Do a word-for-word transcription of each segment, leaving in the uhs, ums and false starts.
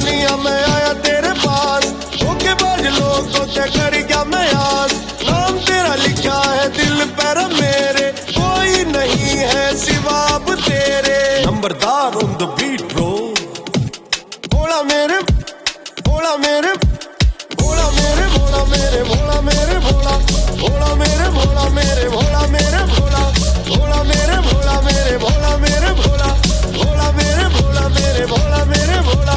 दुनिया में आया तेरे पास, धोखेबाज लोगों से कर गया मैं आस। नाम तेरा लिखा है दिल पर मेरे, कोई नहीं है सिवा अब तेरे। Numberdar on the beat bro. Bhola मेरे भोला मेरे भोला मेरे भोला मेरे भोला मेरे भोला भोला मेरे भोला मेरे भोला मेरे भोला भोला मेरे भोला मेरे भोला मेरे भोला भोला मेरे भोला मेरे भोला मेरे भोला।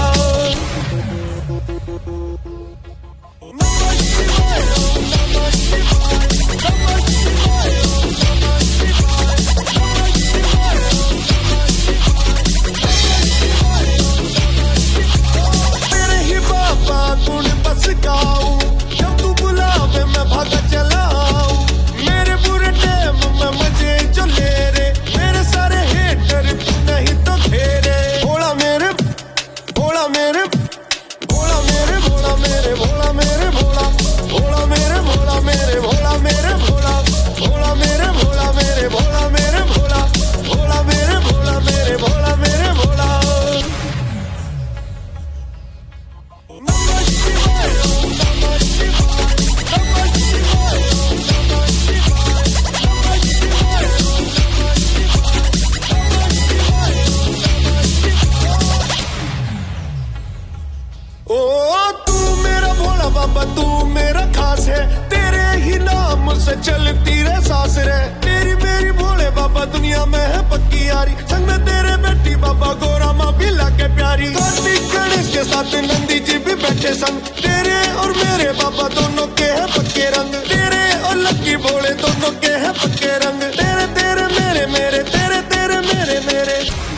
तेरे ही बाबा गुण बस गाऊं, जब तू बुलावे मैं भागा चला आऊं। मेरे बुरे टाइम में मजे जो ले रे, मेरे सारे हेटर तू नहीं तो घेरे। भोला मेरे भोला मेरे भोला मेरे भोला मेरे भोला मेरे भोला भोला मेरे भोला मेरे भोला मेरे भोला भोला मेरे भोला मेरे भोला मेरे भोला भोला मेरे भोला मेरे भोला मेरे भोला। नमः शिवाय नमः शिवाय नमः शिवाय नमः शिवाय नमः शिवाय नमः शिवाय नमः शिवाय। ओ तू मेरा भोला बाबा तू मेरा खास है, तेरे ही नाम से चलती रे सांस रे। तेरी मेरी भोले बाबा दुनिया में है पक्की यारी, संग में तेरे बेटी बाबा गौरा माँ भी लाके प्यारी। कार्तिक गणेश के साथ नंदी जी भी बैठे संग, तेरे और मेरे बाबा दोनों के हैं पक्के रंग। तेरे और लक्की भोले दोनों के हैं पक्के रंग। तेरे तेरे मेरे मेरे तेरे तेरे मेरे मेरे।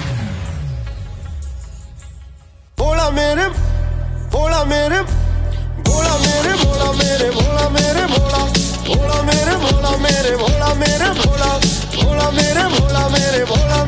भोला मेरे भोला मेरे भोला मेरे भोला मेरे भोला मेरे भोला भोला मेरे भोला मेरे भोला मेरे भोला भोला मेरे भोला मेरे भोला